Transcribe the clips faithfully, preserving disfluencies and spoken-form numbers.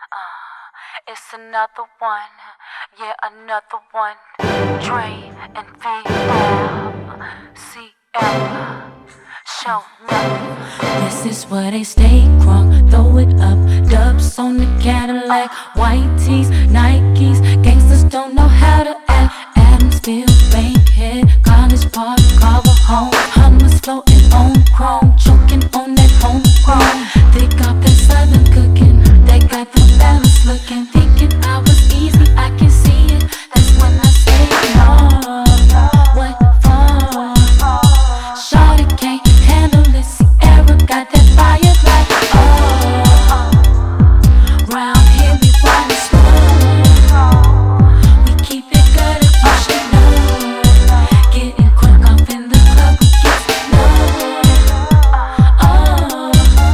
Uh, it's another one, yeah, another one. Dre and V L, Ciara, show nothing. This is where they stay crunk, throw it up. Dubs on the Cadillac, white tees, Nikes. Gangsters don't know how to act. Adamsville, Bankhead, College Park, Carver home. Hummers floating on chrome, choking on that homegrown. They got that southern cooking, they got the balance looking. Thinking I was easy, I can see it. That's when I say no. What for? Shawty can't handle it. Ciara got that fire like oh. Round here we ride it slow. We keep it good, you should know. Getting crunk up in the club, we get low. Oh,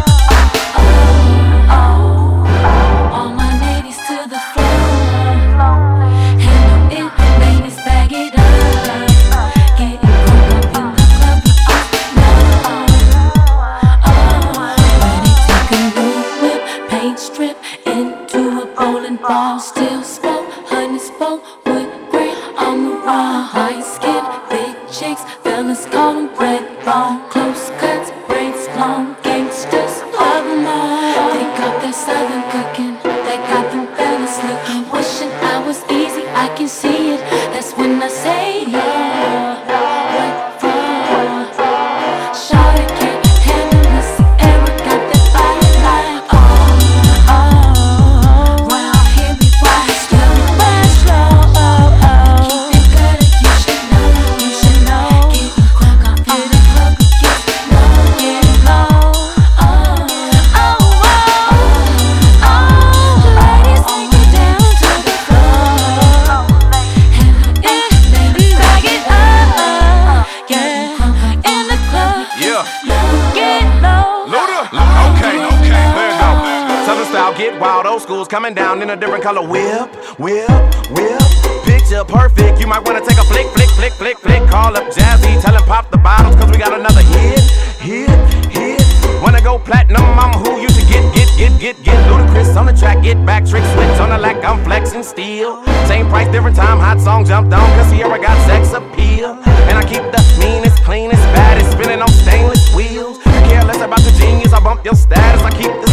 oh, oh. All my ladies to the floor. Handle it, ladies, bag it up. Getting crunk up in the club, we get low. Oh, where they take a new whip, paint strip into a bowling ball. Still smoke, honey smoke with great armor on. Light skin, big chicks, fellas call them red bone. Close cuts, braids long, gangsters love them all. They got that southern cooking, they got them fellas looking. Wishing I was easy, I can see it. That's when I say yeah. What for? Shawty can't handle it. Ciara got that fire like oh, oh. Round here we ride slow, ride slow, oh, oh. Keep it good, you should know, you should know. Getting crunk up in the club, we get low, get low. Oh, oh, oh, oh. Ladies, take it down to the floor. Handle it, ladies, bag it up. Yeah, in the club, Yeah, get low. Luda. Okay, okay, there you go. Southern style, get wild. Old school's coming down in a different color. Whip, whip, whip. Picture perfect. You might wanna take a flick, flick, flick, flick, flick. Call up Jazzy, tell him pop the bottles, cause we got another hit, hit, hit. Wanna go platinum, I'm who you should get, get, get, get, get. Ludacris on the track, get back, trick switch on the lack, I'm flexing steel. Same price, different time, hot song jumped on, cause Ciara got sex appeal. And I keep the meanest, cleanest, baddest, spinning on stainless wheels. Care less about your genius, I bump your status, I keep the